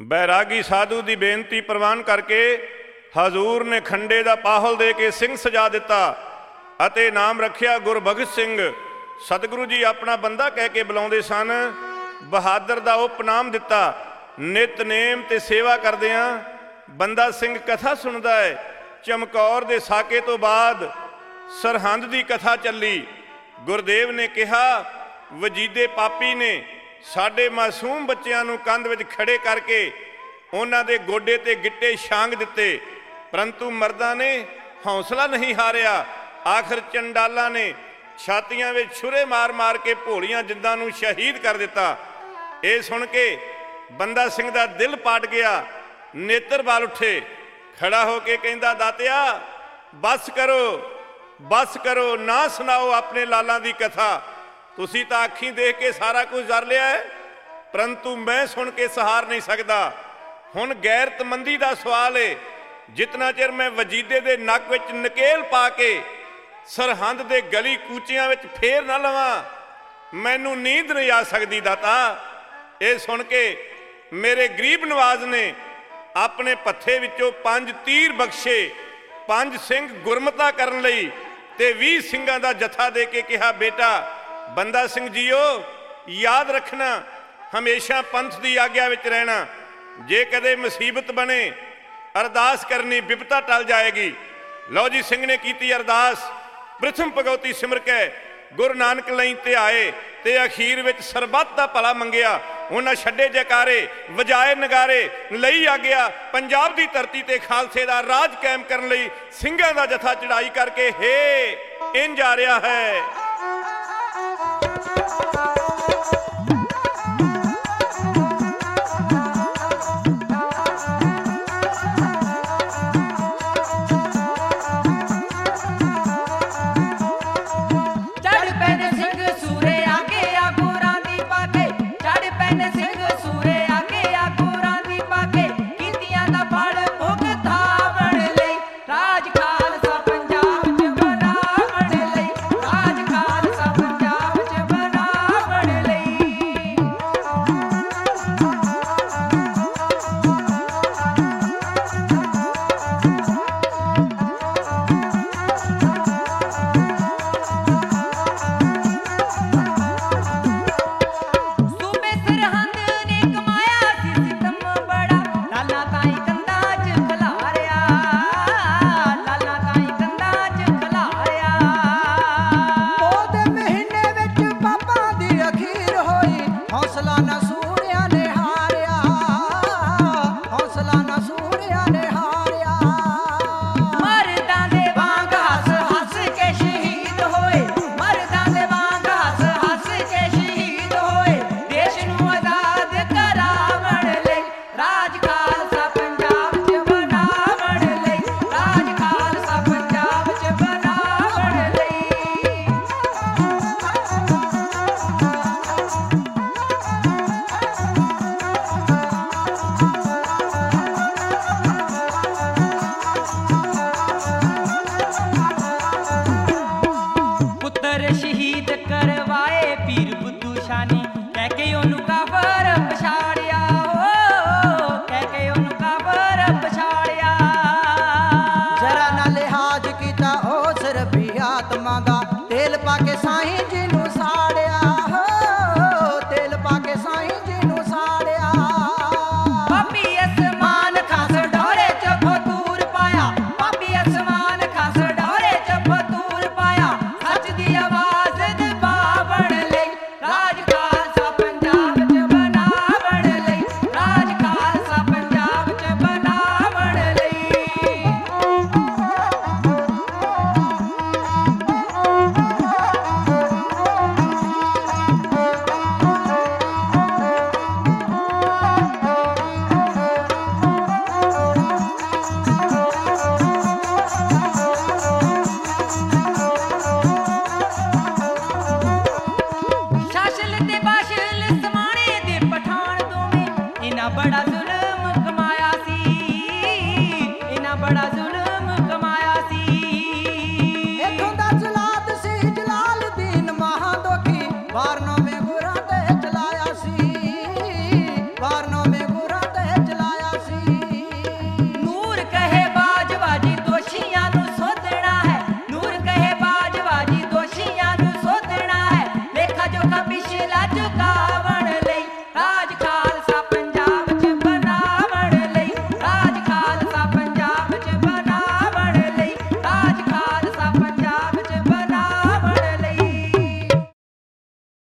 बैरागी साधु की बेनती प्रवान करके हजूर ने खंडे का पाहल दे के सिंह सजा दिता अते नाम रखिया गुरभगत सिंह। सतगुरु जी अपना बंदा कह के बुलाते सन। बहादुर का उपनाम दिता। नितनेम ते सेवा करदियां बंदा सिंह कथा सुनता है। चमकौर दे साके तो बाद सरहंद की कथा चली। गुरदेव ने कहा वजीदे पापी ने साडे मासूम बच्चों नूं कंध विच खड़े करके उन्हां दे गोडे ते गिट्टे छांग दिते, परंतु मर्दां ने हौसला नहीं हारिया। आखिर चंडालां ने छातियां विच छुरे मार मार के भोलियां जिंदां नूं शहीद कर दिता। ये सुन के बंदा सिंह दा दिल पाट गया। नेत्र बाल उठे, खड़ा होके कहंदा दातिया बस करो, ना सुनाओ अपने लालां दी कथा। तुसी तां अखीं देख के सारा कुछ जर लिया है, परंतु मैं सुन के सहार नहीं सकता। हुण गैरतमंदी दा सवाल है। जितना चिर मैं वजीदे दे नक विच नकेल पा के सरहंद दे गली कूचियां विच फेर ना लवां, मैनू नींद नहीं आ सकती दाता। ये सुन के मेरे गरीब नवाज ने अपने पत्थे विचों 5 तीर बख्शे। 5 सिंह गुरमता करन लई ते 20 सिंघां दा जथा दे के कहा बेटा बंदा सिंह जीओ याद रखना हमेशा पंथ की आग्या विच रहना। जे कदे मुसीबत बने अरदास करनी विपता टल जाएगी। लो जी सिंह ने की अरदास। प्रथम भगवती सिमर के गुरु नानक लई ते आए ते अखीर विच सरबत दा भला मंगिया। उन्हां छड्डे जयकारे वजाए नगारे लई आ गया। पंजाब की धरती ते खालसे दा राज कायम करन लई सिंघां दा जथा चढ़ाई करके हे इंज आ रहा है। बड़ा